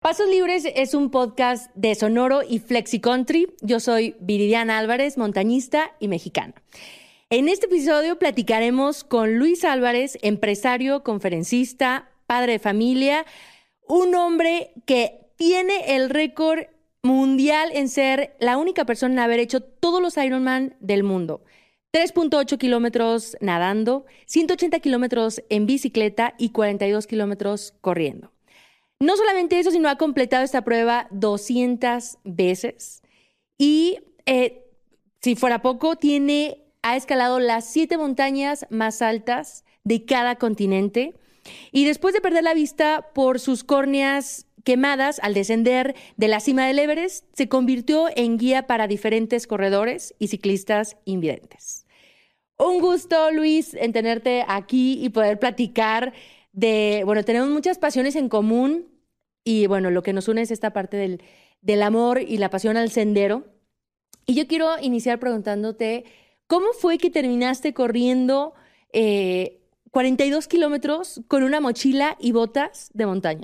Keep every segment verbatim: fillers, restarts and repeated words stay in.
Pasos Libres es un podcast de Sonoro y Flexi Country. Yo soy Viridiana Álvarez, montañista y mexicana. En este episodio platicaremos con Luis Álvarez, empresario, conferencista, padre de familia, un hombre que tiene el récord mundial en ser la única persona en haber hecho todos los Ironman del mundo. tres punto ocho kilómetros nadando, ciento ochenta kilómetros en bicicleta y cuarenta y dos kilómetros corriendo. No solamente eso, sino ha completado esta prueba doscientas veces. Y eh, si fuera poco, tiene, ha escalado las siete montañas más altas de cada continente. Y después de perder la vista por sus córneas quemadas al descender de la cima del Everest, se convirtió en guía para diferentes corredores y ciclistas invidentes. Un gusto, Luis, en tenerte aquí y poder platicar de, bueno, tenemos muchas pasiones en común y, bueno, lo que nos une es esta parte del, del amor y la pasión al sendero. Y yo quiero iniciar preguntándote, ¿cómo fue que terminaste corriendo eh, cuarenta y dos kilómetros con una mochila y botas de montaña?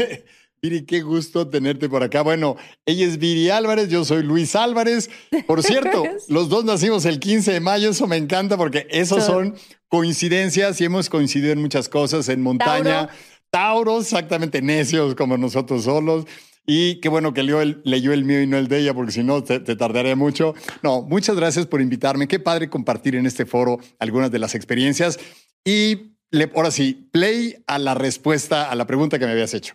Viri, qué gusto tenerte por acá. Bueno, ella es Viri Álvarez, yo soy Luis Álvarez. Por cierto, los dos nacimos el quince de mayo, eso me encanta porque esos son coincidencias y hemos coincidido en muchas cosas, en montaña. Tauro. Tauros, exactamente necios como nosotros solos. Y qué bueno que leyó el, leyó el mío y no el de ella, porque si no te, te tardaría mucho. No, muchas gracias por invitarme. Qué padre compartir en este foro algunas de las experiencias. Y le, ahora sí, play a la respuesta a la pregunta que me habías hecho.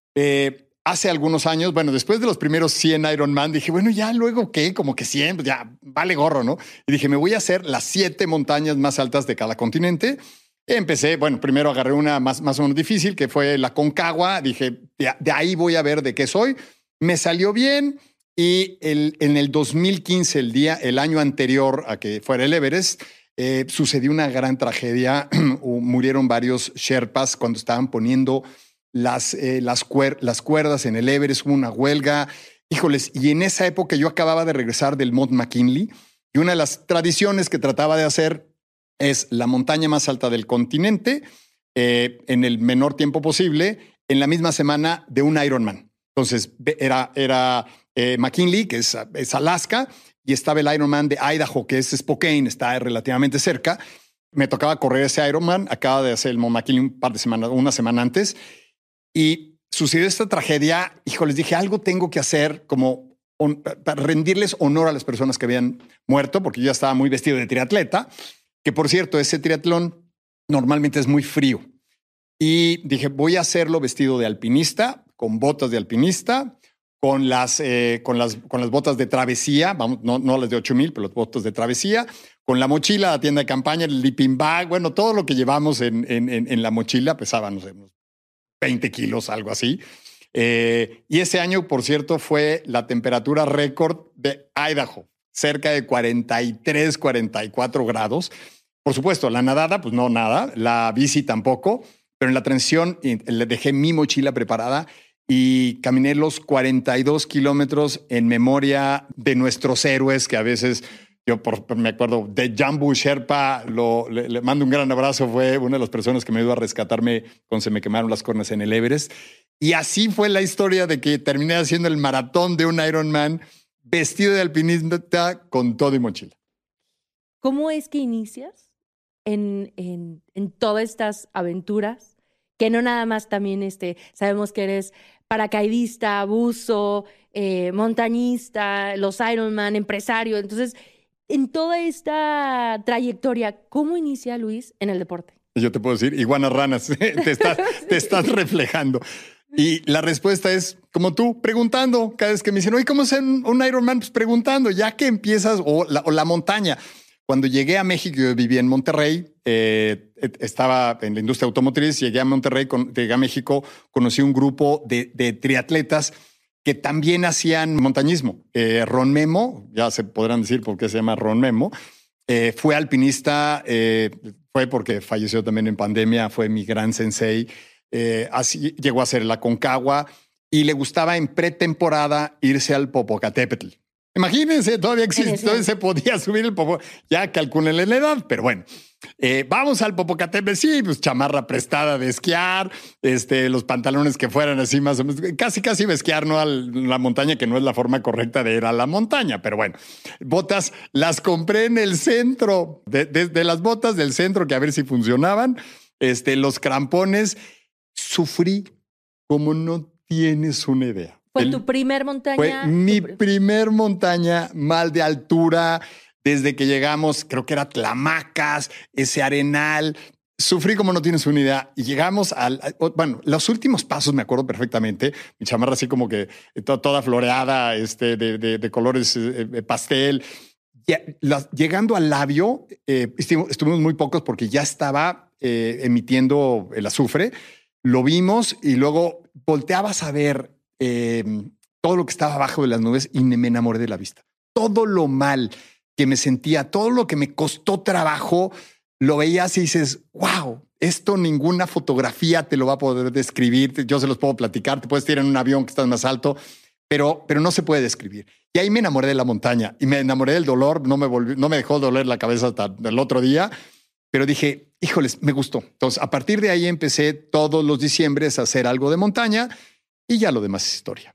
Eh, hace algunos años, bueno, después de los primeros cien Ironman, dije, bueno, ya luego qué, como que cien, pues ya vale gorro, ¿no? Y dije, me voy a hacer las siete montañas más altas de cada continente. Empecé, bueno, primero agarré una más, más o menos difícil, que fue la Concagua. Dije, de, de ahí voy a ver de qué soy. Me salió bien y el, en el dos mil quince, el día, el año anterior a que fuera el Everest, eh, sucedió una gran tragedia. Murieron varios Sherpas cuando estaban poniendo Las, eh, las, cuer las cuerdas en el Everest, hubo una huelga. Híjoles, y en esa época yo acababa de regresar del Mount McKinley y una de las tradiciones que trataba de hacer es la montaña más alta del continente eh, en el menor tiempo posible, en la misma semana de un Ironman. Entonces era, era eh, McKinley, que es, es Alaska, y estaba el Ironman de Idaho, que es Spokane, está relativamente cerca. Me tocaba correr ese Ironman, acaba de hacer el Mount McKinley un par de semanas, una semana antes. Y sucedió esta tragedia. Híjoles, dije, algo tengo que hacer como on, para rendirles honor a las personas que habían muerto, porque yo ya estaba muy vestido de triatleta, que por cierto, ese triatlón normalmente es muy frío. Y dije, voy a hacerlo vestido de alpinista, con botas de alpinista, con las, eh, con las, con las botas de travesía, vamos, no, no las de ocho mil, pero las botas de travesía, con la mochila, la tienda de campaña, el sleeping bag, bueno, todo lo que llevamos en, en, en, en la mochila pesaba, no sé, veinte kilos, algo así. Eh, y ese año, por cierto, fue la temperatura récord de Idaho, cerca de cuarenta y tres, cuarenta y cuatro grados. Por supuesto, la nadada, pues no nada, la bici tampoco, pero en la transición le dejé mi mochila preparada y caminé los cuarenta y dos kilómetros en memoria de nuestros héroes que a veces... Yo por, me acuerdo de Jambu Sherpa, lo, le, le mando un gran abrazo, fue una de las personas que me ayudó a rescatarme cuando se me quemaron las cornas en el Everest. Y así fue la historia de que terminé haciendo el maratón de un Ironman vestido de alpinista con todo y mochila. ¿Cómo es que inicias en, en, en todas estas aventuras? Que no nada más también este, sabemos que eres paracaidista, buzo, eh, montañista, los Ironman, empresario. Entonces... En toda esta trayectoria, ¿cómo inicia Luis en el deporte? Yo te puedo decir, iguanas ranas, te estás, te estás reflejando. Y la respuesta es, como tú, preguntando. Cada vez que me dicen, oye, ¿cómo es un, un Ironman? Pues preguntando, ya que empiezas, o la, o la montaña. Cuando llegué a México, yo vivía en Monterrey, eh, estaba en la industria automotriz, llegué a Monterrey, con, llegué a México, conocí un grupo de, de triatletas que también hacían montañismo. Eh, Ron Memo, ya se podrán decir por qué se llama Ron Memo, eh, fue alpinista, eh, fue porque falleció también en pandemia, fue mi gran sensei, eh, así llegó a ser la Concagua y le gustaba en pretemporada irse al Popocatépetl. Imagínense, todavía existe, todavía se podía subir el Popo. Ya calcúlenle la edad, pero bueno. Eh, vamos al Popocatépetl, sí, pues chamarra prestada de esquiar, este, los pantalones que fueran así más o menos, casi casi iba a esquiar, no a la montaña, que no es la forma correcta de ir a la montaña, pero bueno, botas las compré en el centro, de, de, de las botas del centro, que a ver si funcionaban, este, los crampones, sufrí como no tienes una idea. ¿Fue el, tu primer montaña? Fue mi primer montaña, mal de altura. Desde que llegamos, creo que era Tlamacas, ese arenal. Sufrí como no tienes una idea. Y llegamos al... Bueno, los últimos pasos me acuerdo perfectamente. Mi chamarra así como que toda, toda floreada, este, de, de, de colores eh, pastel. Ya, la, llegando al labio, eh, estuvimos, estuvimos muy pocos porque ya estaba eh, emitiendo el azufre. Lo vimos y luego volteabas a ver... Eh, todo lo que estaba abajo de las nubes y me enamoré de la vista. Todo lo mal que me sentía, todo lo que me costó trabajo, lo veías y dices, wow, esto ninguna fotografía te lo va a poder describir. Yo se los puedo platicar, te puedes tirar en un avión que estás más alto, pero, pero no se puede describir. Y ahí me enamoré de la montaña y me enamoré del dolor. No me volvió, no me dejó doler la cabeza hasta el otro día, pero dije, híjoles, me gustó. Entonces, a partir de ahí empecé todos los diciembres a hacer algo de montaña. Y ya lo demás es historia.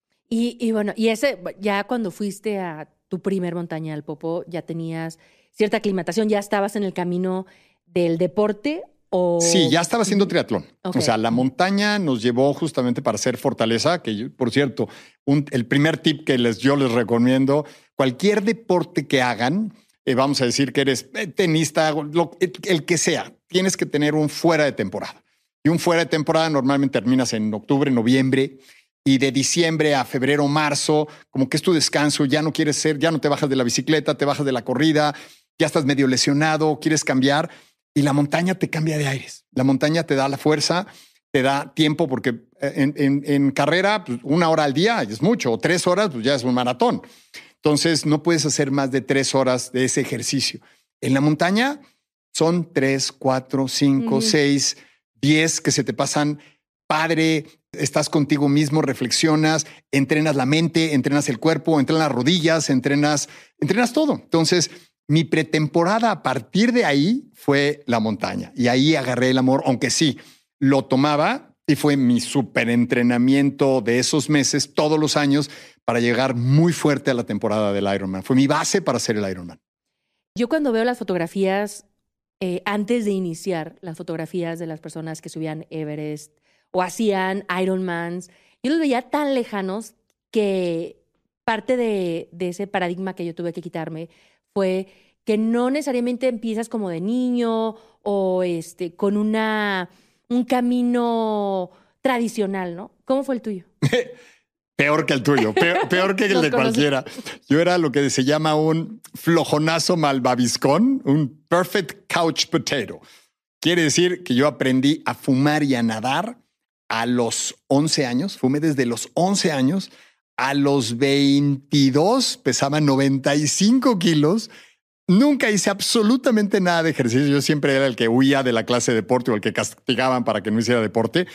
Y, y bueno, y ese, ya cuando fuiste a tu primer montaña del Popo, ¿ya tenías cierta aclimatación? ¿Ya estabas en el camino del deporte? O... Sí, ya estaba haciendo triatlón. Okay. O sea, la montaña nos llevó justamente para hacer fortaleza, que yo, por cierto, un, el primer tip que les, yo les recomiendo, cualquier deporte que hagan, eh, vamos a decir que eres tenista, lo, el, el que sea, tienes que tener un fuera de temporada. Y un fuera de temporada normalmente terminas en octubre, noviembre, y de diciembre a febrero, marzo, como que es tu descanso, ya no quieres ser, ya no te bajas de la bicicleta, te bajas de la corrida, ya estás medio lesionado, quieres cambiar, y la montaña te cambia de aires. La montaña te da la fuerza, te da tiempo, porque en, en, en carrera, pues una hora al día es mucho, o tres horas, pues ya es un maratón. Entonces no puedes hacer más de tres horas de ese ejercicio. En la montaña son tres, cuatro, cinco, mm. seis... diez que se te pasan padre, estás contigo mismo, reflexionas, entrenas la mente, entrenas el cuerpo, entrenas las rodillas, entrenas, entrenas todo. Entonces, mi pretemporada a partir de ahí fue la montaña y ahí agarré el amor, aunque sí, lo tomaba y fue mi súper entrenamiento de esos meses, todos los años, para llegar muy fuerte a la temporada del Ironman. Fue mi base para hacer el Ironman. Yo cuando veo las fotografías, Eh, antes de iniciar las fotografías de las personas que subían Everest o hacían Ironmans, yo los veía tan lejanos que parte de, de ese paradigma que yo tuve que quitarme fue que no necesariamente empiezas como de niño o este, con una, un camino tradicional, ¿no? ¿Cómo fue el tuyo? Peor que el tuyo, peor, peor que el de cualquiera. Yo era lo que se llama un flojonazo malvaviscón, un perfect couch potato. Quiere decir que yo aprendí a fumar y a nadar a los once años. Fumé desde los once años. A los veintidós pesaba noventa y cinco kilos. Nunca hice absolutamente nada de ejercicio. Yo siempre era el que huía de la clase de deporte o el que castigaban para que no hiciera deporte.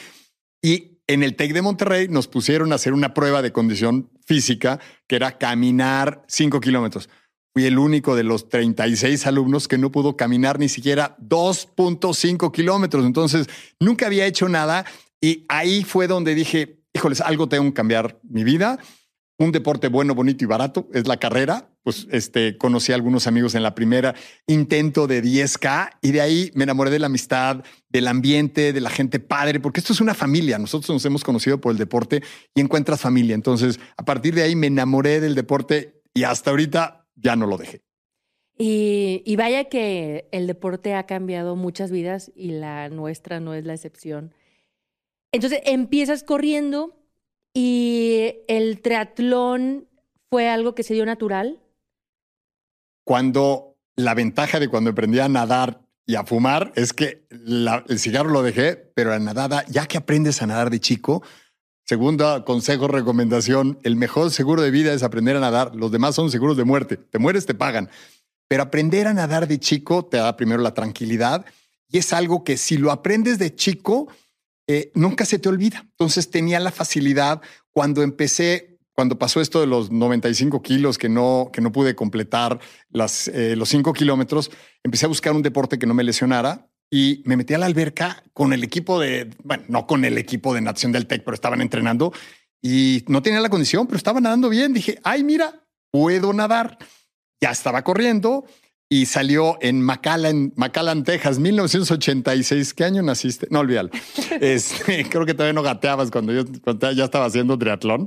Y en el TEC de Monterrey nos pusieron a hacer una prueba de condición física que era caminar cinco kilómetros. Fui el único de los treinta y seis alumnos que no pudo caminar ni siquiera dos punto cinco kilómetros. Entonces nunca había hecho nada y ahí fue donde dije, híjoles, algo tengo que cambiar mi vida. Un deporte bueno, bonito y barato es la carrera. Pues este, conocí a algunos amigos en la primera intento de diez K y de ahí me enamoré de la amistad, del ambiente, de la gente padre, porque esto es una familia. Nosotros nos hemos conocido por el deporte y encuentras familia. Entonces, a partir de ahí me enamoré del deporte y hasta ahorita ya no lo dejé. Y, y vaya que el deporte ha cambiado muchas vidas y la nuestra no es la excepción. Entonces, empiezas corriendo y el triatlón fue algo que se dio natural. Cuando la ventaja de cuando aprendí a nadar y a fumar es que la, el cigarro lo dejé, pero la nadada, ya que aprendes a nadar de chico, segundo consejo, recomendación, el mejor seguro de vida es aprender a nadar. Los demás son seguros de muerte. Te mueres, te pagan. Pero aprender a nadar de chico te da primero la tranquilidad y es algo que si lo aprendes de chico, eh, nunca se te olvida. Entonces tenía la facilidad cuando empecé. cuando pasó esto de los noventa y cinco kilos que no, que no pude completar las, eh, los cinco kilómetros, empecé a buscar un deporte que no me lesionara y me metí a la alberca con el equipo de, bueno, no con el equipo de natación del TEC, pero estaban entrenando y no tenía la condición, pero estaba nadando bien. Dije, ay, mira, puedo nadar. Ya estaba corriendo y salió en McAllen, McAllen, Texas, mil novecientos ochenta y seis. ¿Qué año naciste? No, olvídalo. Este, creo que todavía no gateabas cuando yo cuando ya estaba haciendo triatlón.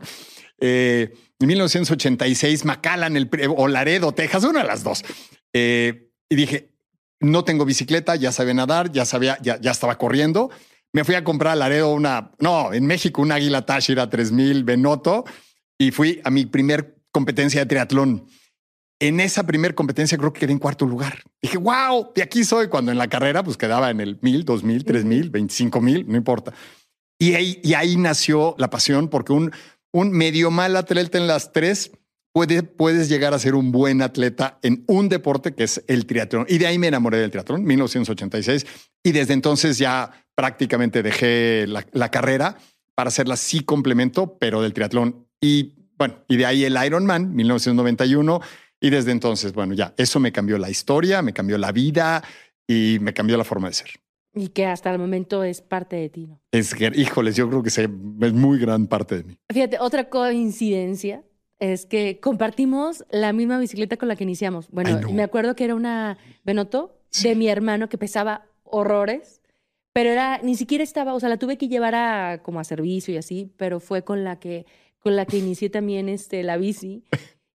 Eh, en mil novecientos ochenta y seis, McAllen el, o Laredo, Texas, una de las dos. Eh, y dije, no tengo bicicleta, ya sabía nadar, ya sabía, ya, ya estaba corriendo. Me fui a comprar a Laredo una, no, en México, una Águila Táchira tres mil Benoto y fui a mi primer competencia de triatlón. En esa primer competencia creo que quedé en cuarto lugar. Dije, wow, de aquí soy. Cuando en la carrera pues quedaba en el mil, dos mil, tres mil, veinticinco mil, no importa. Y ahí, y ahí nació la pasión porque un, un medio mal atleta en las tres puede, puedes llegar a ser un buen atleta en un deporte que es el triatlón. Y de ahí me enamoré del triatlón, mil novecientos ochenta y seis. Y desde entonces ya prácticamente dejé la, la carrera para hacerla sí complemento, pero del triatlón. Y bueno, y de ahí el Ironman, mil novecientos noventa y uno. Y desde entonces, bueno, ya eso me cambió la historia, me cambió la vida y me cambió la forma de ser. Y que hasta el momento es parte de ti, ¿no? Es que, híjoles, yo creo que es muy gran parte de mí. Fíjate, otra coincidencia es que compartimos la misma bicicleta con la que iniciamos. Bueno, no. Me acuerdo que era una Benoto sí. de mi hermano que pesaba horrores, pero era ni siquiera estaba, o sea, la tuve que llevar a como a servicio y así, pero fue con la que con la que inicié también este la bici.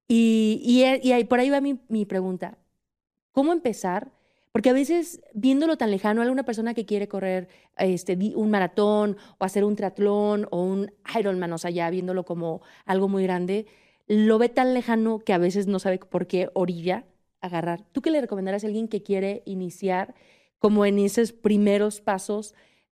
Y, y, y ahí, por ahí va mi, mi pregunta. ¿Cómo empezar? Porque a veces, viéndolo tan lejano, alguna persona que quiere correr este, un maratón o hacer un triatlón o un Ironman, o sea, ya viéndolo como algo muy grande, lo ve tan lejano que a veces no sabe por qué orilla agarrar. ¿Tú qué le recomendarías a alguien que quiere iniciar como en esos primeros pasos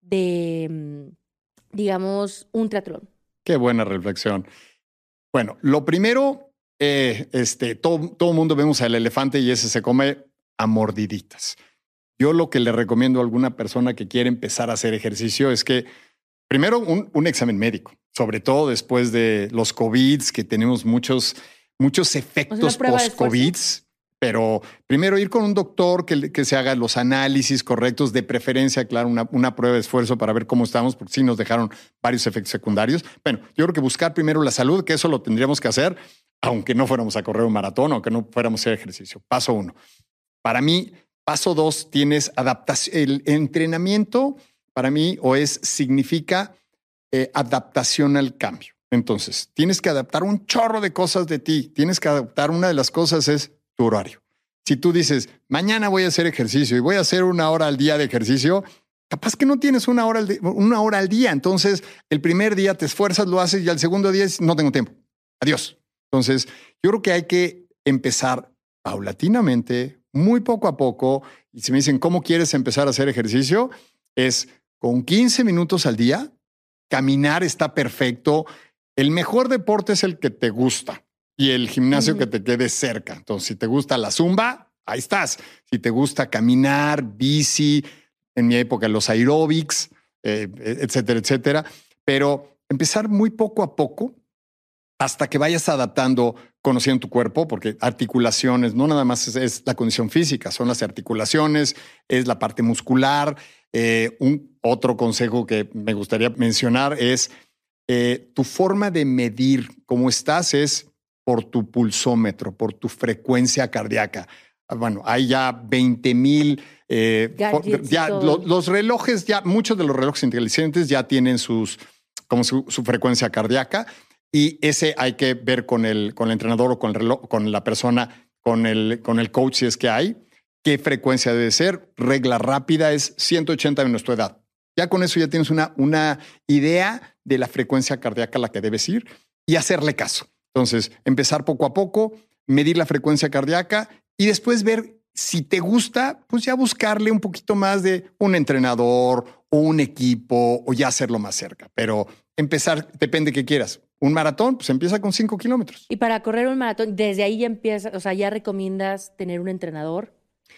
de, digamos, un triatlón? Qué buena reflexión. Bueno, lo primero... Eh, este, todo, todo mundo vemos al elefante y ese se come a mordiditas. Yo lo que le recomiendo a alguna persona que quiere empezar a hacer ejercicio es que primero un, un examen médico, sobre todo después de los COVID, que tenemos muchos, muchos efectos post-COVID, pero primero ir con un doctor que, que se haga los análisis correctos, de preferencia, claro, una, una prueba de esfuerzo para ver cómo estamos, porque sí nos dejaron varios efectos secundarios. Bueno, yo creo que buscar primero la salud, que eso lo tendríamos que hacer, aunque no fuéramos a correr un maratón, aunque no fuéramos a hacer ejercicio. Paso uno. Para mí, paso dos, tienes adaptación. El entrenamiento, para mí, o es, significa eh, adaptación al cambio. Entonces, tienes que adaptar un chorro de cosas de ti. Tienes que adaptar, una de las cosas es tu horario. Si tú dices, mañana voy a hacer ejercicio y voy a hacer una hora al día de ejercicio, capaz que no tienes una hora al, de, una hora al día. Entonces, el primer día te esfuerzas, lo haces y al segundo día es, no tengo tiempo. Adiós. Entonces, yo creo que hay que empezar paulatinamente, muy poco a poco. Y si me dicen, ¿cómo quieres empezar a hacer ejercicio? Es con quince minutos al día. Caminar está perfecto. El mejor deporte es el que te gusta y el gimnasio uh-huh. que te quede cerca. Entonces, si te gusta la zumba, ahí estás. Si te gusta caminar, bici, en mi época los aeróbics, eh, etcétera, etcétera. Pero empezar muy poco a poco hasta que vayas adaptando, conociendo tu cuerpo, porque articulaciones, no nada más es, es la condición física, son las articulaciones, es la parte muscular. Eh, un otro consejo que me gustaría mencionar es eh, tu forma de medir cómo estás es por tu pulsómetro, por tu frecuencia cardíaca. Bueno, hay ya veinte mil, eh, ya lo, los relojes, ya muchos de los relojes inteligentes ya tienen sus, como su, su frecuencia cardíaca. Y ese hay que ver con el, con el entrenador o con el reloj, con la persona, con el, con el coach, si es que hay, qué frecuencia debe ser. Regla rápida es ciento ochenta menos tu edad. Ya con eso ya tienes una, una idea de la frecuencia cardíaca a la que debes ir y hacerle caso. Entonces, empezar poco a poco, medir la frecuencia cardíaca y después ver si te gusta, pues ya buscarle un poquito más de un entrenador o un equipo o ya hacerlo más cerca. Pero empezar, depende de qué quieras. Un maratón, pues empieza con cinco kilómetros. Y para correr un maratón, desde ahí ya empiezas, o sea, ¿ya recomiendas tener un entrenador?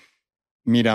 Mira,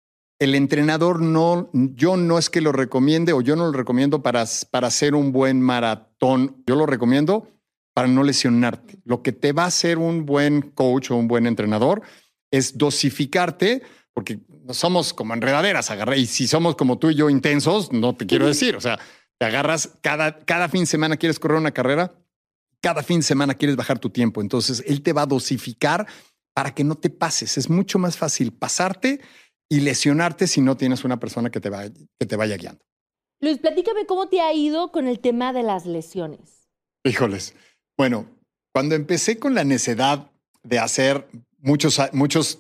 el entrenador no, yo no es que lo recomiende o yo no lo recomiendo para, para hacer un buen maratón. Yo lo recomiendo para no lesionarte. Lo que te va a hacer un buen coach o un buen entrenador es dosificarte, porque no somos como enredaderas, agarra, y si somos como tú y yo intensos, no te quiero decir, o sea, te agarras cada, cada fin de semana quieres correr una carrera, cada fin de semana quieres bajar tu tiempo, entonces él te va a dosificar para que no te pases. Es mucho más fácil pasarte y lesionarte si no tienes una persona que te, va, que te vaya guiando. Luis, platícame cómo te ha ido con el tema de las lesiones. Híjoles. Bueno, cuando empecé con la necedad de hacer muchos, muchos,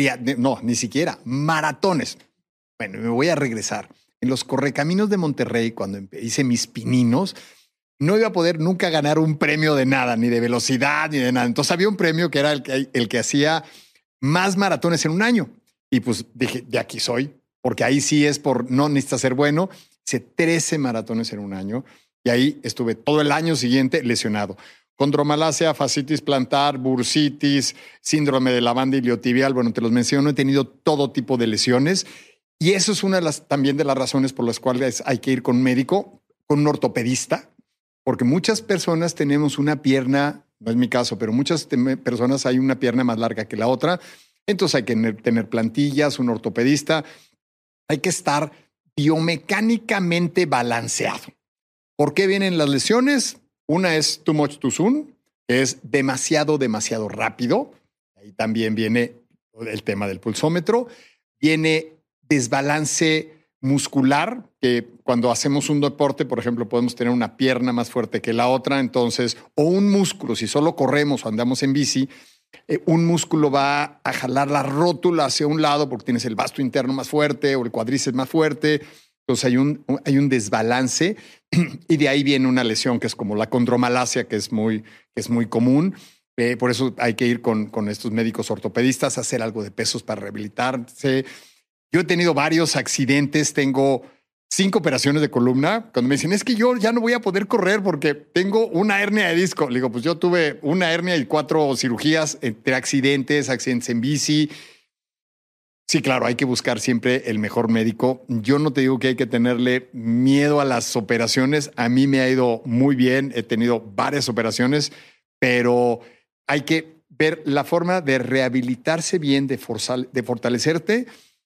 no, ni siquiera, maratones. Bueno, me voy a regresar. En los correcaminos de Monterrey, cuando hice mis pininos, no iba a poder nunca ganar un premio de nada, ni de velocidad, ni de nada. Entonces había un premio que era el que, el que hacía más maratones en un año. Y pues dije, de aquí soy, porque ahí sí es por, no necesitas ser bueno. Hice trece maratones en un año y ahí estuve todo el año siguiente lesionado. Condromalacia, fascitis plantar, bursitis, síndrome de la banda iliotibial. Bueno, te los menciono, he tenido todo tipo de lesiones y eso es una de las, también de las razones por las cuales hay que ir con un médico, con un ortopedista, porque muchas personas tenemos una pierna, no es mi caso, pero muchas personas hay una pierna más larga que la otra. Entonces hay que tener plantillas, un ortopedista. Hay que estar biomecánicamente balanceado. ¿Por qué vienen las lesiones? Una es too much too soon, que es demasiado, demasiado rápido. Ahí también viene el tema del pulsómetro. Viene desbalance muscular, que cuando hacemos un deporte, por ejemplo, podemos tener una pierna más fuerte que la otra, entonces, o un músculo, si solo corremos o andamos en bici, eh, un músculo va a jalar la rótula hacia un lado porque tienes el vasto interno más fuerte o el cuádriceps más fuerte. Entonces hay un, hay un desbalance y de ahí viene una lesión que es como la condromalacia, que es muy, que es muy común. Eh, por eso hay que ir con, con estos médicos ortopedistas a hacer algo de pesos para rehabilitarse. Yo he tenido varios accidentes, tengo cinco operaciones de columna. Cuando me dicen, es que yo ya no voy a poder correr porque tengo una hernia de disco. Le digo, pues yo tuve una hernia y cuatro cirugías entre accidentes, accidentes en bici. Sí, claro, hay que buscar siempre el mejor médico. Yo no te digo que hay que tenerle miedo a las operaciones. A mí me ha ido muy bien. He tenido varias operaciones, pero hay que ver la forma de rehabilitarse bien, de, forzar, de fortalecerte.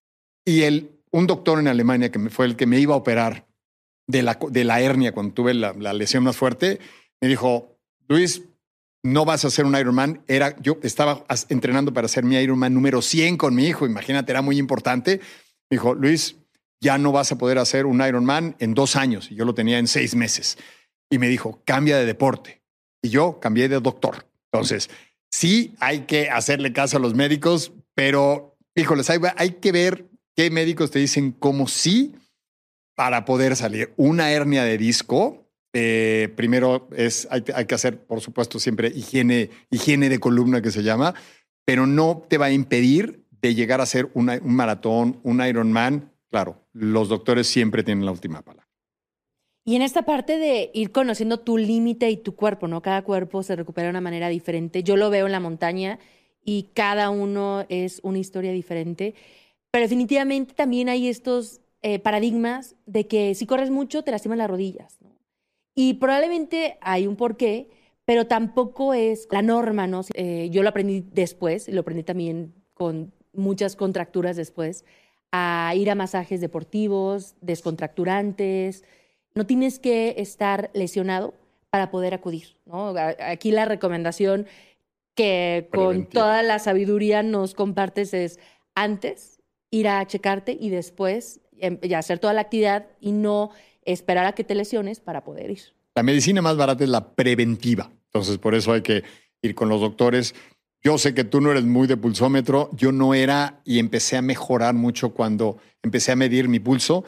Y el, un doctor en Alemania, que me, fue el que me iba a operar de la, de la hernia cuando tuve la, la lesión más fuerte, me dijo, Luis, no vas a hacer un Ironman. Era, yo estaba entrenando para hacer mi Ironman número cien con mi hijo. Imagínate, era muy importante. Me dijo, Luis, ya no vas a poder hacer un Ironman en dos años. Y yo lo tenía en seis meses. Y me dijo, cambia de deporte. Y yo cambié de doctor. Entonces, sí hay que hacerle caso a los médicos, pero, híjoles, hay, hay que ver qué médicos te dicen cómo sí para poder salir. Una hernia de disco, Eh, primero es, hay, hay que hacer, por supuesto, siempre higiene, higiene de columna que se llama, pero no te va a impedir de llegar a hacer una, un maratón, un Ironman. Claro, los doctores siempre tienen la última palabra. Y en esta parte de ir conociendo tu límite y tu cuerpo, ¿no? Cada cuerpo se recupera de una manera diferente. Yo lo veo en la montaña y cada uno es una historia diferente, pero definitivamente también hay estos eh, paradigmas de que si corres mucho te lastiman las rodillas, ¿no? Y probablemente hay un porqué, pero tampoco es la norma, ¿no? Eh, yo lo aprendí después, y lo aprendí también con muchas contracturas después, a ir a masajes deportivos, descontracturantes. No tienes que estar lesionado para poder acudir, ¿no? Aquí la recomendación que con toda la sabiduría nos compartes es antes ir a checarte y después ya hacer toda la actividad y no esperar a que te lesiones para poder ir. La medicina más barata es la preventiva. Entonces, por eso hay que ir con los doctores. Yo sé que tú no eres muy de pulsómetro. Yo no era y empecé a mejorar mucho cuando empecé a medir mi pulso.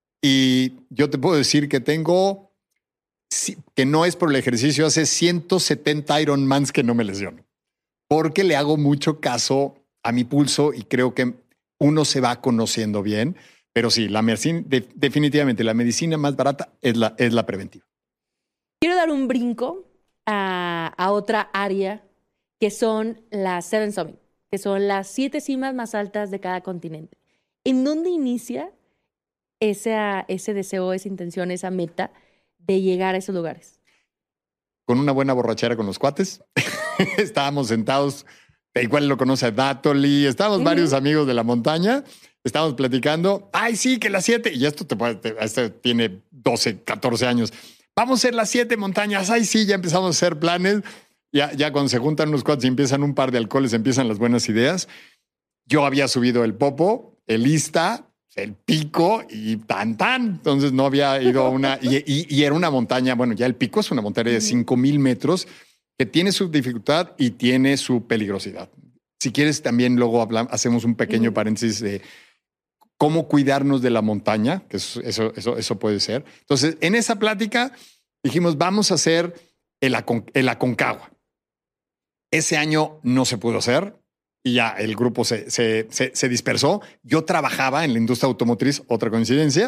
Y yo te puedo decir que tengo, que no es por el ejercicio, hace ciento setenta Ironmans que no me lesiono. Porque le hago mucho caso a mi pulso y creo que uno se va conociendo bien. Pero sí, la medicina, de, definitivamente la medicina más barata es la, es la preventiva. Quiero dar un brinco a, a otra área que son las Seven Summit, que son las siete cimas más altas de cada continente. ¿En dónde inicia ese, ese deseo, esa intención, esa meta de llegar a esos lugares? con una buena borrachera con los cuates. Estábamos sentados, igual lo conoce Datoli, estábamos uh-huh. varios amigos de la montaña, estábamos platicando. Ay, sí, que las siete. Y esto te puede, te, este tiene doce, catorce años. Vamos a hacer las siete montañas. Ay, sí, ya empezamos a hacer planes. Ya, ya cuando se juntan los cuates y empiezan un par de alcoholes, empiezan las buenas ideas. Yo había subido el Popo, el Ista, el Pico y tan, tan. Entonces no había ido a una... Y, y, y era una montaña, bueno, ya el Pico es una montaña de cinco mil metros que tiene su dificultad y tiene su peligrosidad. Si quieres, también luego hablamos, hacemos un pequeño uh-huh. paréntesis de cómo cuidarnos de la montaña, que eso, eso, eso, eso puede ser. Entonces, en esa plática dijimos, vamos a hacer el, Acon- el Aconcagua. Ese año no se pudo hacer. Y ya el grupo se, se, se, se dispersó. Yo trabajaba en la industria automotriz, otra coincidencia.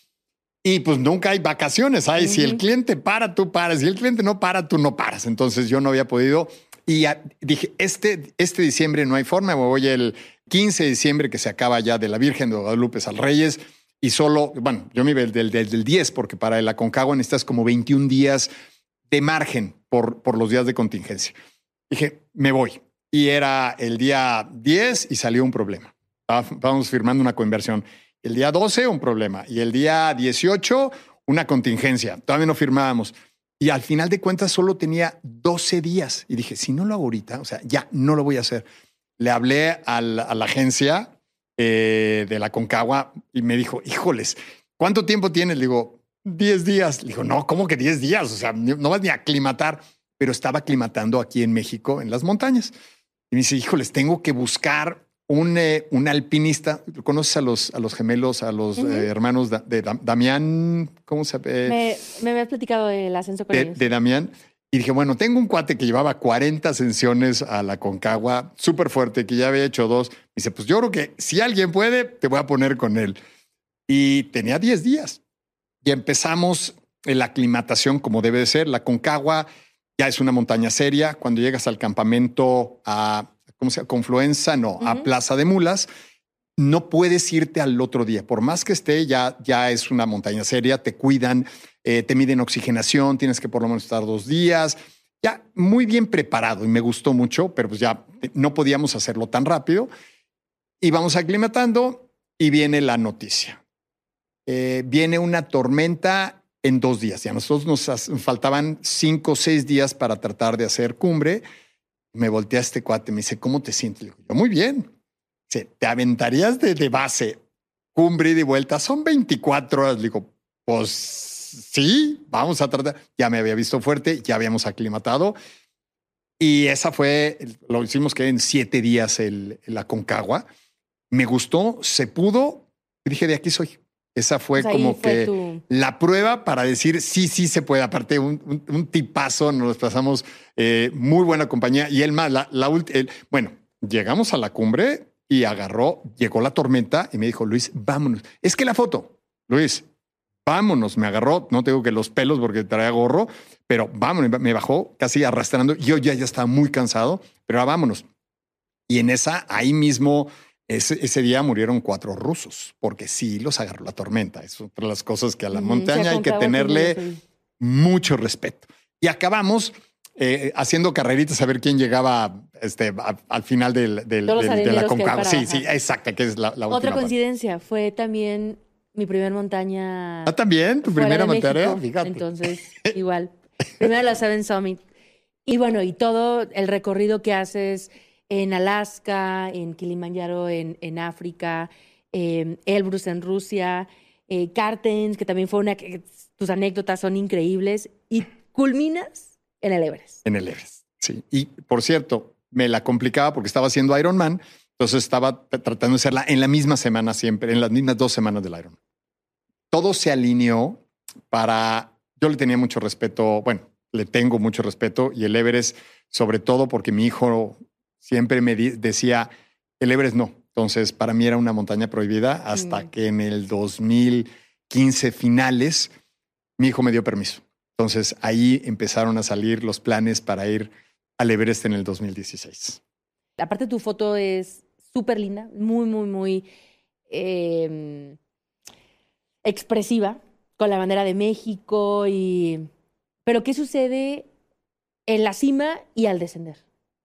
Y pues nunca hay vacaciones. Ay, uh-huh. Si el cliente para, tú paras. Si el cliente no para, tú no paras. Entonces yo no había podido. Y ya dije, este, este diciembre no hay forma. Me voy el quince de diciembre, que se acaba ya de la Virgen de Guadalupe al Reyes. Y solo, bueno, yo me iba del, del, del diez, porque para el Aconcagua necesitas como veintiún días de margen por, por los días de contingencia. Dije, me voy. Y era el día diez y salió un problema. Estábamos firmando una coinversión. El día doce, un problema. Y el día dieciocho, una contingencia. Todavía no firmábamos. Y al final de cuentas solo tenía doce días. Y dije, si no lo hago ahorita, o sea, ya no lo voy a hacer. Le hablé a la, a la agencia eh, de la Aconcagua y me dijo, híjoles, ¿cuánto tiempo tienes? Le digo, diez días. Le digo, no, ¿cómo que diez días? O sea, no vas ni a aclimatar. Pero estaba aclimatando aquí en México, en las montañas. Y me dice, híjoles, tengo que buscar un, eh, un alpinista. ¿Conoces a los, a los gemelos, a los uh-huh. eh, hermanos de, de Damián? ¿Cómo se llama? Me, me habías platicado del ascenso con de, ellos. De Damián. Y dije, bueno, tengo un cuate que llevaba cuarenta ascensiones a la Aconcagua, súper fuerte, que ya había hecho dos. Me dice, pues yo creo que si alguien puede, te voy a poner con él. Y tenía diez días. Y empezamos en la aclimatación como debe de ser. La Aconcagua ya es una montaña seria. Cuando llegas al campamento a, ¿cómo se llama? Confluenza, no, uh-huh. a Plaza de Mulas, no puedes irte al otro día. Por más que esté, ya, ya es una montaña seria, te cuidan, eh, te miden oxigenación, tienes que por lo menos estar dos días. Ya muy bien preparado y me gustó mucho, pero pues ya no podíamos hacerlo tan rápido. Y vamos aclimatando y viene la noticia. Eh, viene una tormenta en dos días. Y a nosotros nos faltaban cinco o seis días para tratar de hacer cumbre. Me volteé a este cuate, me dice, ¿cómo te sientes? Le digo, yo muy bien. Dice, ¿te aventarías de, de base cumbre y de vuelta? Son veinticuatro horas. Le digo, pues sí, vamos a tratar. Ya me había visto fuerte, ya habíamos aclimatado. Y esa fue, lo hicimos que en siete días el, el Aconcagua. Me gustó, se pudo. Y dije, de aquí soy. Esa fue pues como fue que tu... la prueba para decir sí, sí se puede. Aparte, un, un, un tipazo, nos pasamos eh, muy buena compañía. Y él más, la, la el, bueno, llegamos a la cumbre y agarró, llegó la tormenta y me dijo, Luis, vámonos. Es que la foto, Luis, vámonos. Me agarró, no tengo que los pelos porque traía gorro, pero vámonos. Me bajó casi arrastrando. Yo ya, ya estaba muy cansado, pero ahora vámonos. Y en esa, ahí mismo... Ese, ese día murieron cuatro rusos porque sí los agarró la tormenta. Es otra de las cosas que a la montaña hay que tenerle mucho respeto. Y acabamos eh, haciendo carreritas a ver quién llegaba este, a, al final del, del, del, de la Aconcagua. Sí, sí, exacto, que es la, la última. Otra coincidencia, parte. Fue también mi primera montaña. Ah, también, tu primera montaña, fíjate. Entonces, igual. Primero la Seven Summit. Y bueno, y todo el recorrido que haces en Alaska, en Kilimanjaro, en, en África, eh, Elbrus en Rusia, eh, Kartens, que también fue una... Que, tus anécdotas son increíbles. Y culminas en el Everest. En el Everest, sí. Y, por cierto, me la complicaba porque estaba haciendo Ironman, entonces estaba tratando de hacerla en la misma semana siempre, en las mismas dos semanas del Ironman. Todo se alineó para... Yo le tenía mucho respeto, bueno, le tengo mucho respeto, y el Everest, sobre todo porque mi hijo... Siempre me decía, el Everest no. Entonces, para mí era una montaña prohibida hasta mm. que en el dos mil quince finales, mi hijo me dio permiso. Entonces, ahí empezaron a salir los planes para ir al Everest en el dos mil dieciséis. Aparte, tu foto es súper linda, muy, muy, muy eh, expresiva, con la bandera de México. Y... Pero, ¿qué sucede en la cima y al descender?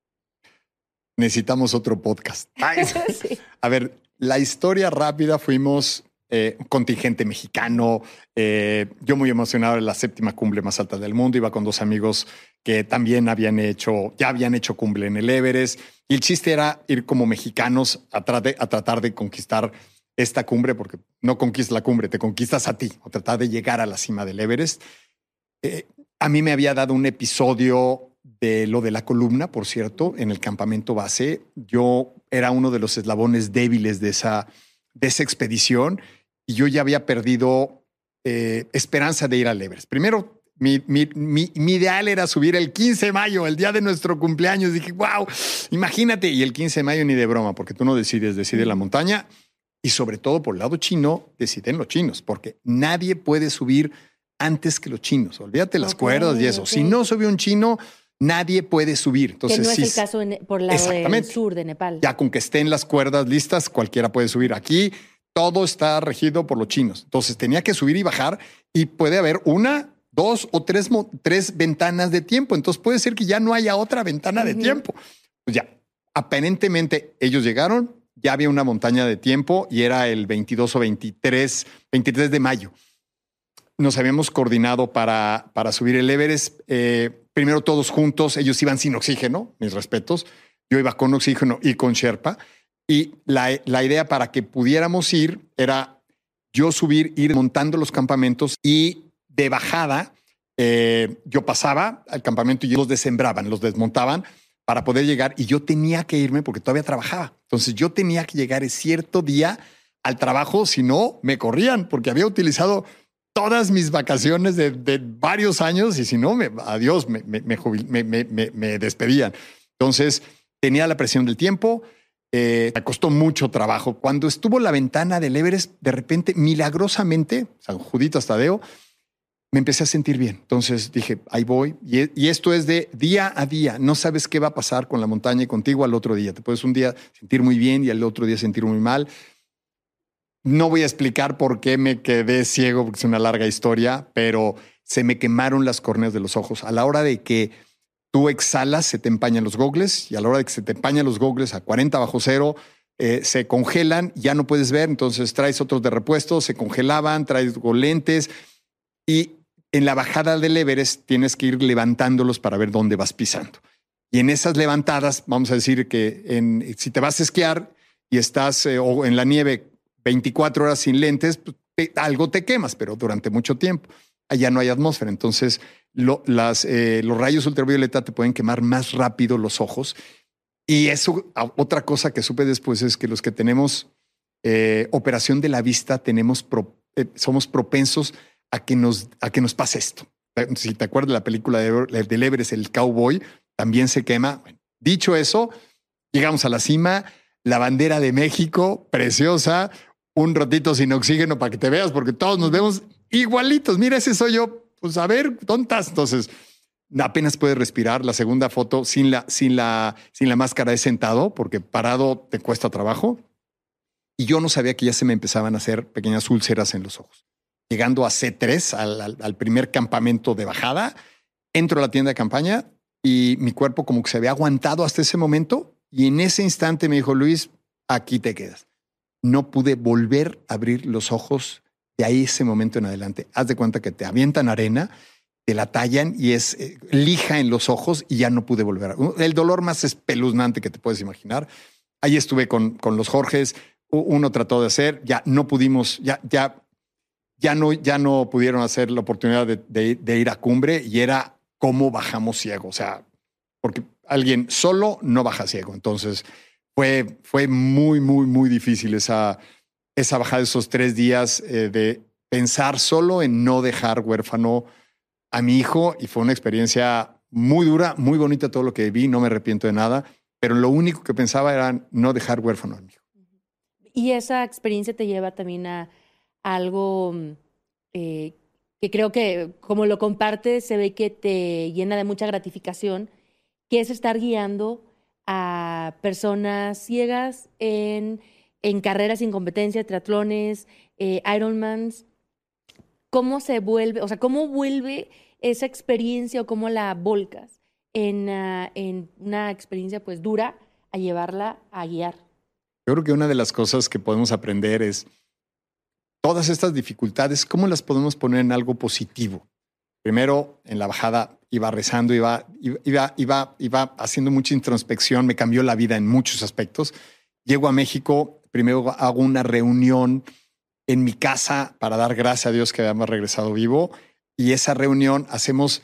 Necesitamos otro podcast. Ay, sí. A ver, la historia rápida, fuimos eh, un contingente mexicano, eh, yo muy emocionado en la séptima cumbre más alta del mundo, iba con dos amigos que también habían hecho, ya habían hecho cumbre en el Everest, y el chiste era ir como mexicanos a, tra de, a tratar de conquistar esta cumbre, porque no conquistas la cumbre, te conquistas a ti, o tratar de llegar a la cima del Everest. Eh, a mí me había dado un episodio de lo de la columna, por cierto, en el campamento base. Yo era uno de los eslabones débiles de esa, de esa expedición y yo ya había perdido eh, esperanza de ir al Everest. Primero, mi, mi, mi, mi ideal era subir el quince de mayo, el día de nuestro cumpleaños. Dije, wow, imagínate. Y el quince de mayo ni de broma, porque tú no decides, decide la montaña. Y sobre todo por el lado chino, deciden los chinos, porque nadie puede subir antes que los chinos. Olvídate las okay, cuerdas y eso. Okay. Si no sube un chino, nadie puede subir. Entonces, que no sí, es el caso en, por el lado del sur de Nepal. Ya con que estén las cuerdas listas, cualquiera puede subir. Aquí todo está regido por los chinos. Entonces tenía que subir y bajar y puede haber una, dos o tres, tres ventanas de tiempo. Entonces puede ser que ya no haya otra ventana uh-huh. de tiempo. Pues ya, aparentemente ellos llegaron, ya había una montaña de tiempo y era el veintidós o veintitrés, veintitrés de mayo. Nos habíamos coordinado para, para subir el Everest. Eh, primero todos juntos, ellos iban sin oxígeno, mis respetos. Yo iba con oxígeno y con Sherpa. Y la, la idea para que pudiéramos ir era yo subir, ir montando los campamentos y de bajada eh, yo pasaba al campamento y ellos los dessembraban, los desmontaban para poder llegar y yo tenía que irme porque todavía trabajaba. Entonces yo tenía que llegar cierto día al trabajo, si no me corrían porque había utilizado todas mis vacaciones de, de varios años y si no, me, adiós, me, me, me, me, me, me despedían. Entonces tenía la presión del tiempo, eh, me costó mucho trabajo. Cuando estuvo la ventana del Everest, de repente, milagrosamente, San Juditas Tadeo, me empecé a sentir bien. Entonces dije, ahí voy. Y, y esto es de día a día. No sabes qué va a pasar con la montaña y contigo al otro día. Te puedes un día sentir muy bien y al otro día sentir muy mal. No voy a explicar por qué me quedé ciego, porque es una larga historia, pero se me quemaron las córneas de los ojos. A la hora de que tú exhalas, se te empañan los gogles y a la hora de que se te empañan los gogles a cuarenta bajo cero, eh, se congelan, ya no puedes ver. Entonces traes otros de repuesto, se congelaban, traes lentes y en la bajada del Everest tienes que ir levantándolos para ver dónde vas pisando. Y en esas levantadas, vamos a decir que en, si te vas a esquiar y estás eh, o en la nieve veinticuatro horas sin lentes, pues, te, algo te quemas, pero durante mucho tiempo. Allá no hay atmósfera. Entonces, lo, las, eh, los rayos ultravioleta te pueden quemar más rápido los ojos. Y eso, otra cosa que supe después es que los que tenemos eh, operación de la vista, tenemos pro, eh, somos propensos a que, nos, a que nos pase esto. Si te acuerdas de la película de, de Everest, el cowboy, también se quema. Bueno, dicho eso, llegamos a la cima, la bandera de México, preciosa, un ratito sin oxígeno para que te veas, porque todos nos vemos igualitos. Mira, ese soy yo. Pues a ver, ¿dónde estás? Entonces, apenas puedes respirar. La segunda foto sin la, sin la, sin la máscara es sentado, porque parado te cuesta trabajo. Y yo no sabía que ya se me empezaban a hacer pequeñas úlceras en los ojos. Llegando a C tres, al, al, al primer campamento de bajada, entro a la tienda de campaña y mi cuerpo como que se había aguantado hasta ese momento. Y en ese instante me dijo, Luis, aquí te quedas. No pude volver a abrir los ojos de ahí ese momento en adelante. Haz de cuenta que te avientan arena, te la tallan y es eh, lija en los ojos y ya no pude volver. El dolor más espeluznante que te puedes imaginar. Ahí estuve con, con los Jorges. Uno trató de hacer, ya no pudimos, ya, ya, ya, no, ya no pudieron hacer la oportunidad de, de, de ir a cumbre y era cómo bajamos ciego. O sea, porque alguien solo no baja ciego. Entonces fue, fue muy, muy, muy difícil esa, esa bajada, esos tres días eh, de pensar solo en no dejar huérfano a mi hijo. Y fue una experiencia muy dura, muy bonita todo lo que vi. No me arrepiento de nada, pero lo único que pensaba era no dejar huérfano a mi hijo. Y esa experiencia te lleva también a, a algo eh, que creo que, como lo compartes, se ve que te llena de mucha gratificación, que es estar guiando a personas ciegas en, en carreras sin competencia, triatlones, eh, Ironmans. ¿Cómo se vuelve, o sea, cómo vuelve esa experiencia o cómo la volcas en, uh, en una experiencia pues dura a llevarla a guiar? Yo creo que una de las cosas que podemos aprender es todas estas dificultades, ¿cómo las podemos poner en algo positivo? Primero, en la bajada iba rezando, iba, iba, iba, iba haciendo mucha introspección, me cambió la vida en muchos aspectos. Llego a México, primero hago una reunión en mi casa para dar gracias a Dios que habíamos regresado vivo, y esa reunión hacemos,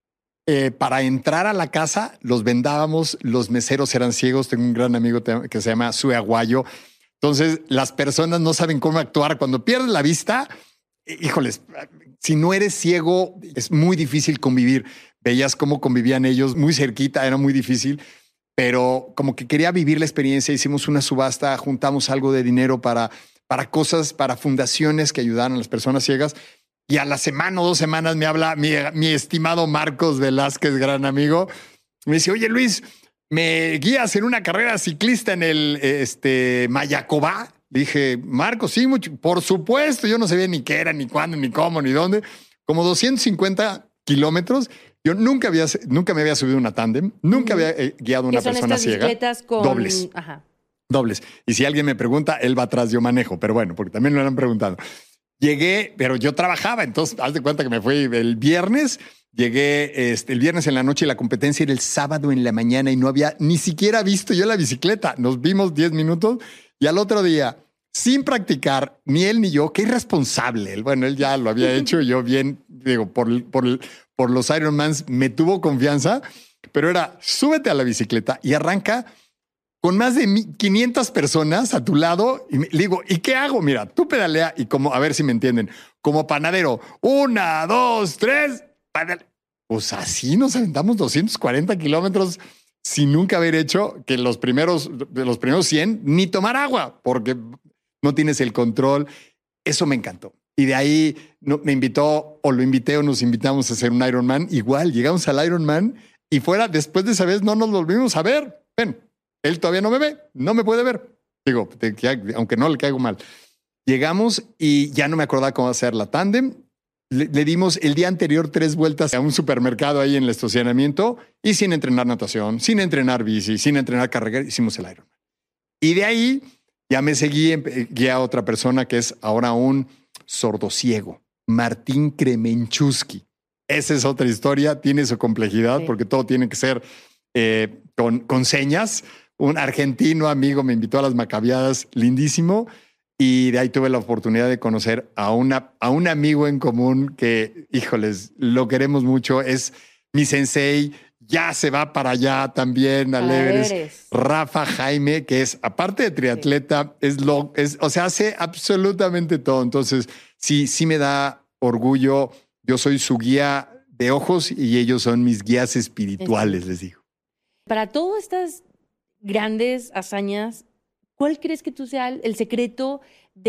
eh, para entrar a la casa, los vendábamos, los meseros eran ciegos, tengo un gran amigo que se llama Sue Aguayo, entonces las personas no saben cómo actuar. Cuando pierdes la vista, híjoles, si no eres ciego, es muy difícil convivir. Veías cómo convivían ellos muy cerquita, era muy difícil, pero como que quería vivir la experiencia. Hicimos una subasta, juntamos algo de dinero para, para cosas, para fundaciones que ayudaran a las personas ciegas. Y a la semana o dos semanas me habla mi, mi estimado Marcos Velázquez, gran amigo. Me dice, oye Luis, ¿me guías en una carrera ciclista en el este, Mayacobá? Dije, Marcos, sí, mucho, por supuesto. Yo no sabía ni qué era, ni cuándo, ni cómo, ni dónde. Como doscientos cincuenta kilómetros. Yo nunca había, nunca me había subido una tándem, nunca había eh, guiado a una persona ciega. Bicicletas con dobles. Ajá. Dobles. Y si alguien me pregunta, él va atrás, yo manejo. Pero bueno, porque también me lo han preguntado. Llegué, pero yo trabajaba. Entonces, haz de cuenta que me fui el viernes. Llegué este, el viernes en la noche y la competencia era el sábado en la mañana y no había ni siquiera visto yo la bicicleta. Nos vimos diez minutos y al otro día, sin practicar, ni él ni yo, qué irresponsable. Él, bueno, él ya lo había hecho y yo bien, digo, por, por, por los Ironmans me tuvo confianza, pero era súbete a la bicicleta y arranca con más de quinientas personas a tu lado. Y me, le digo, ¿y qué hago? Mira, tú pedalea y como, a ver si me entienden, como panadero, una, dos, tres, padale. Pues así nos aventamos doscientos cuarenta kilómetros sin nunca haber hecho que los primeros, de los primeros cien, ni tomar agua, porque no tienes el control. Eso me encantó. Y de ahí no, me invitó o lo invité o nos invitamos a hacer un Ironman. Igual llegamos al Ironman y fuera, después de esa vez no nos volvimos a ver. Bueno, él todavía no me ve, no me puede ver. Digo, aunque no le caigo mal. Llegamos y ya no me acordaba cómo hacer la tándem. Le, le dimos el día anterior tres vueltas a un supermercado ahí en el estacionamiento y sin entrenar natación, sin entrenar bici, sin entrenar carrera, hicimos el Ironman. Y de ahí ya me seguí, guié a otra persona que es ahora un sordociego, Martín Kremenchuski. Esa es otra historia, tiene su complejidad, sí, porque todo tiene que ser eh, con, con señas. Un argentino amigo me invitó a las macabiadas, lindísimo. Y de ahí tuve la oportunidad de conocer a, una, a un amigo en común que, híjoles, lo queremos mucho. Es mi sensei, ya se va para allá también al Everest. Rafa Jaime, que es, aparte de triatleta, sí, es lo, es, o sea, hace absolutamente todo. Entonces, sí, sí me da orgullo. Yo soy su guía de ojos y ellos son mis guías espirituales, sí, les digo. Para todas estas grandes hazañas, ¿cuál crees que tú sea el secreto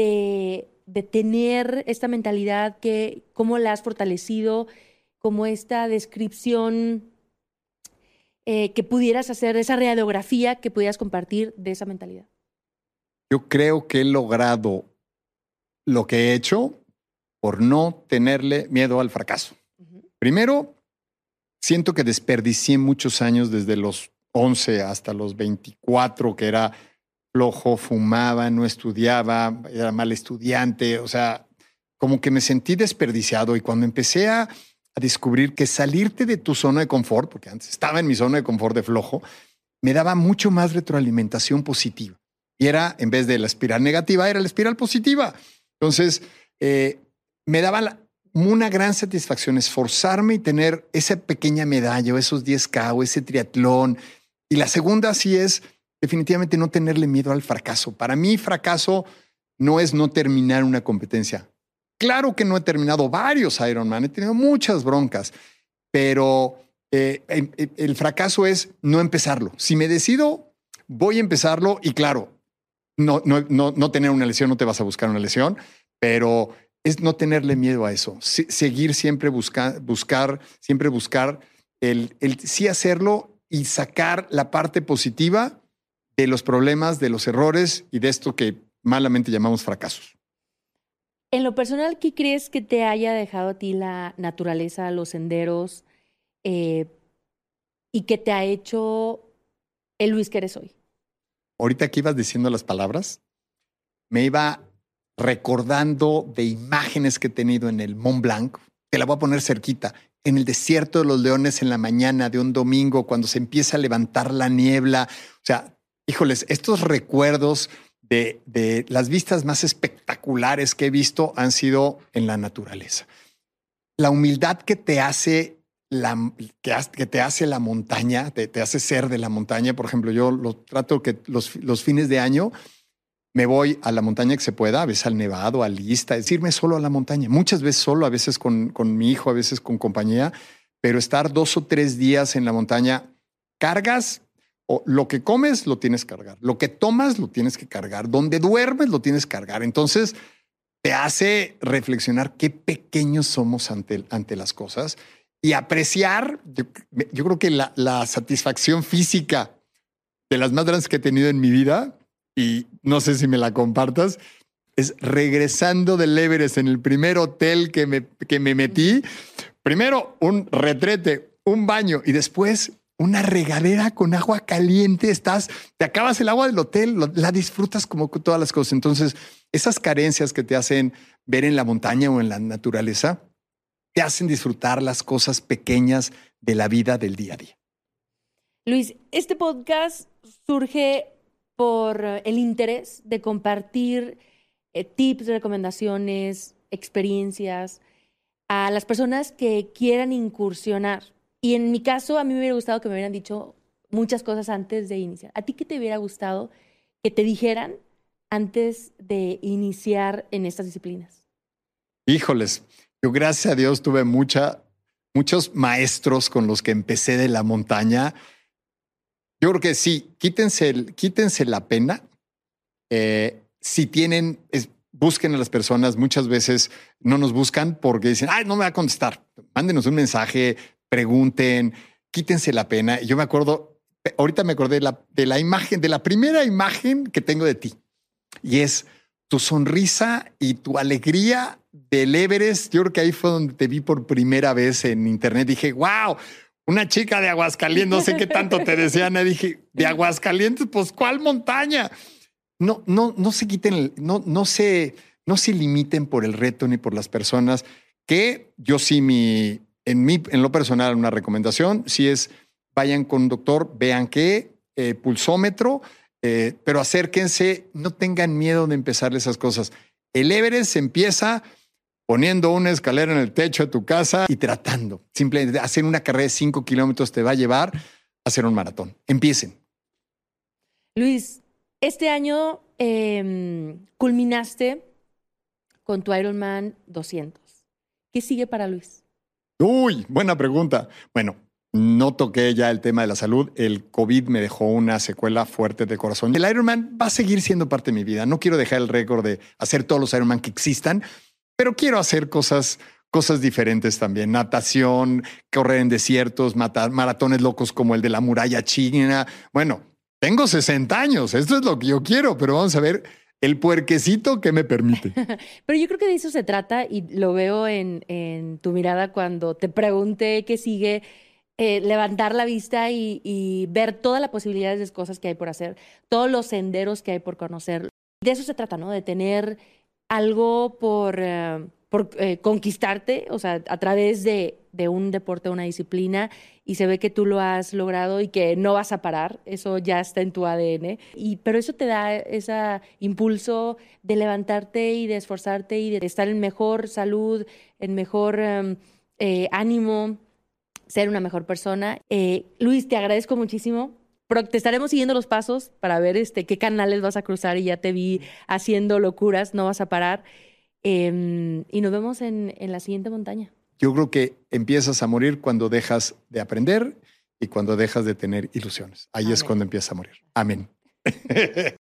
de, de tener esta mentalidad? Que, ¿cómo la has fortalecido? Como esta descripción eh, que pudieras hacer, esa radiografía que pudieras compartir de esa mentalidad. Yo creo que he logrado lo que he hecho por no tenerle miedo al fracaso. Uh-huh. Primero, siento que desperdicié muchos años desde los once hasta los veinticuatro, que era flojo, fumaba, no estudiaba, era mal estudiante. O sea, como que me sentí desperdiciado. Y cuando empecé a, a descubrir que salirte de tu zona de confort, porque antes estaba en mi zona de confort de flojo, me daba mucho más retroalimentación positiva. Y era, en vez de la espiral negativa, era la espiral positiva. Entonces, eh, me daba la, una gran satisfacción esforzarme y tener esa pequeña medalla o esos diez K o ese triatlón. Y la segunda sí es definitivamente no tenerle miedo al fracaso. Para mí, fracaso no es no terminar una competencia. Claro que no he terminado varios Ironman, he tenido muchas broncas, pero eh, el, el fracaso es no empezarlo. Si me decido, voy a empezarlo y claro, no, no, no, no tener una lesión, no te vas a buscar una lesión, pero es no tenerle miedo a eso. Se, seguir siempre buscar, buscar, siempre buscar el, el sí hacerlo y sacar la parte positiva de los problemas, de los errores y de esto que malamente llamamos fracasos. En lo personal, ¿qué crees que te haya dejado a ti la naturaleza, los senderos? Eh, y que te ha hecho el Luis que eres hoy? Ahorita que ibas diciendo las palabras, me iba recordando de imágenes que he tenido en el Mont Blanc. Te la voy a poner cerquita. En el desierto de los Leones en la mañana de un domingo, cuando se empieza a levantar la niebla. O sea, híjoles, estos recuerdos de, de las vistas más espectaculares que he visto han sido en la naturaleza. La humildad que te hace la, que, que te hace la montaña, te, te hace ser de la montaña. Por ejemplo, yo lo trato que los, los fines de año me voy a la montaña que se pueda, a veces al Nevado, al Ista, es irme solo a la montaña. Muchas veces solo, a veces con, con mi hijo, a veces con compañía, pero estar dos o tres días en la montaña, cargas, o lo que comes lo tienes que cargar, lo que tomas lo tienes que cargar, donde duermes lo tienes que cargar. Entonces te hace reflexionar qué pequeños somos ante, ante las cosas y apreciar. Yo, yo creo que la, la satisfacción física de las más grandes que he tenido en mi vida, y no sé si me la compartas, es regresando del Everest en el primer hotel que me, que me metí. Primero un retrete, un baño y después una regadera con agua caliente. Estás, te acabas el agua del hotel, lo, la disfrutas como con todas las cosas. Entonces, esas carencias que te hacen ver en la montaña o en la naturaleza, te hacen disfrutar las cosas pequeñas de la vida del día a día. Luis, este podcast surge por el interés de compartir eh, tips, recomendaciones, experiencias a las personas que quieran incursionar. Y en mi caso, a mí me hubiera gustado que me hubieran dicho muchas cosas antes de iniciar. ¿A ti qué te hubiera gustado que te dijeran antes de iniciar en estas disciplinas? Híjoles, yo gracias a Dios tuve mucha, muchos maestros con los que empecé de la montaña. Yo creo que sí, quítense, el, quítense la pena. Eh, si tienen, es, busquen a las personas. Muchas veces no nos buscan porque dicen, ay, no me va a contestar. Mándenos un mensaje, pregunten, quítense la pena. Yo me acuerdo, ahorita me acordé de la, de la imagen, de la primera imagen que tengo de ti. Y es tu sonrisa y tu alegría del Everest. Yo creo que ahí fue donde te vi por primera vez en internet. Dije, wow, una chica de Aguascalientes, no sé qué tanto te decían. Y dije, de Aguascalientes, pues ¿cuál montaña? No, no, no se quiten, no, no se, no se limiten por el reto ni por las personas. Que yo sí, mi, en mí, en lo personal, una recomendación, sí es vayan con un doctor, vean qué, eh, pulsómetro, eh, pero acérquense, no tengan miedo de empezar esas cosas. El Everest se empieza poniendo una escalera en el techo de tu casa y tratando. Simplemente hacer una carrera de cinco kilómetros te va a llevar a hacer un maratón. Empiecen. Luis, este año eh, culminaste con tu Ironman doscientos. ¿Qué sigue para Luis? Uy, buena pregunta. Bueno, no toqué ya el tema de la salud. El COVID me dejó una secuela fuerte de corazón. El Ironman va a seguir siendo parte de mi vida. No quiero dejar el récord de hacer todos los Ironman que existan, pero quiero hacer cosas, cosas diferentes también. Natación, correr en desiertos, matar, maratones locos como el de la muralla china. Bueno, tengo sesenta años. Esto es lo que yo quiero, pero vamos a ver el puerquecito que me permite. Pero yo creo que de eso se trata y lo veo en, en tu mirada cuando te pregunté qué sigue. Eh, levantar la vista y, y ver todas las posibilidades de cosas que hay por hacer, todos los senderos que hay por conocer. De eso se trata, ¿no? De tener algo por, eh, por eh, conquistarte, o sea, a través de, de un deporte, una disciplina, y se ve que tú lo has logrado y que no vas a parar. Eso ya está en tu A D N. Y, pero eso te da ese impulso de levantarte y de esforzarte y de estar en mejor salud, en mejor eh, eh, ánimo, ser una mejor persona. Eh, Luis, te agradezco muchísimo. Pero te estaremos siguiendo los pasos para ver este, qué canales vas a cruzar y ya te vi haciendo locuras, no vas a parar. Eh, y nos vemos en, en la siguiente montaña. Yo creo que empiezas a morir cuando dejas de aprender y cuando dejas de tener ilusiones. Ahí Amén. Es cuando empiezas a morir. Amén.